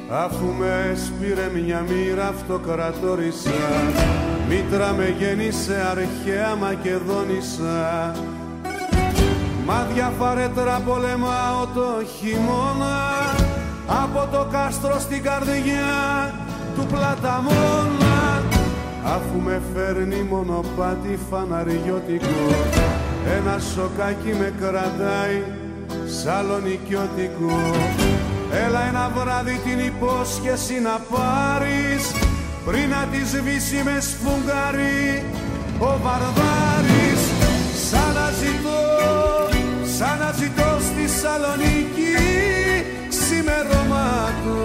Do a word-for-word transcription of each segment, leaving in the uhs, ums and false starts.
Αφού με σπήρε μια μοίρα αυτοκρατόρισα, μήτρα με γέννησε αρχαία Μακεδόνισσα. Μάδια φαρέτρα πολεμάω το χειμώνα, από το κάστρο στην καρδιά του Πλαταμόνα. Αφού με φέρνει μονοπάτι φαναριώτικο, ένα σοκάκι με κρατάει σαλονικιώτικο. Έλα ένα βράδυ την υπόσχεση να πάρεις, πριν να τη σβήσει με σφουγγάρι ο Βαρδάρης. Σαν να ζητώ, σαν να ζητώ στη Σαλονίκη ξημερώματα.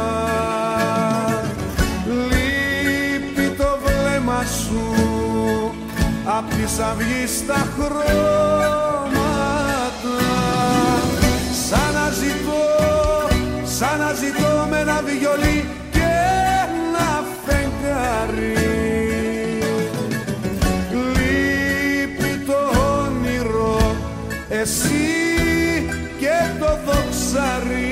Λείπει το βλέμμα σου απ' της αυγής τα χρώματα. Σαν να ζητώ, σαν να ζητώ με ένα βιολί και ένα φεγγάρι. Λείπει το όνειρο, εσύ και το δοξάρι.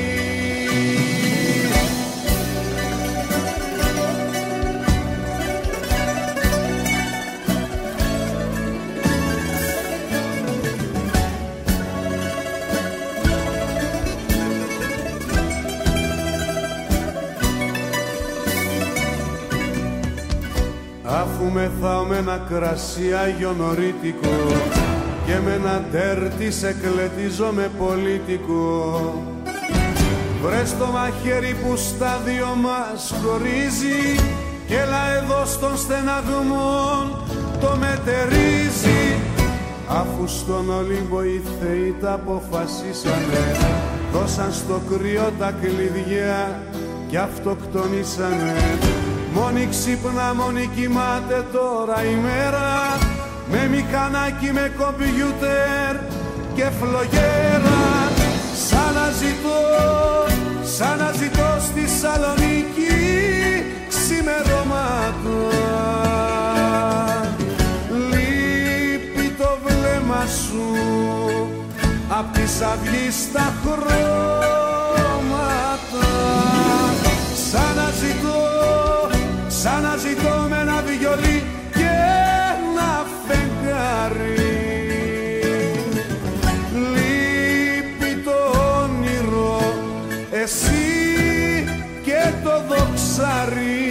Αφού μεθάω με ένα κρασί αγιονορίτικο και με ένα τέρτι σε κλετίζω με πολίτικο, βρες το μαχαίρι που στα δυο μας χωρίζει και έλα εδώ στον στεναγμό το μετερίζει. Αφού στον Ολύμπο οι θεοί τα αποφασίσανε, δώσαν στο κρύο τα κλειδιά και αυτοκτονήσανε. Μόνη ξύπνα, μόνη κοιμάται τώρα η μέρα, με μηχανάκι, με κομπιούτερ και φλογέρα. Σαν να ζητώ, σαν να ζητώ στη Σαλονίκη ξημερώματα. Λείπει το βλέμμα σου απ' της αυγής τα χρώματα. Σαν να ζητώ, σαν να ζητώ με ένα βιολί και ένα φεγγάρι. Λείπει το όνειρο, εσύ και το δοξάρι.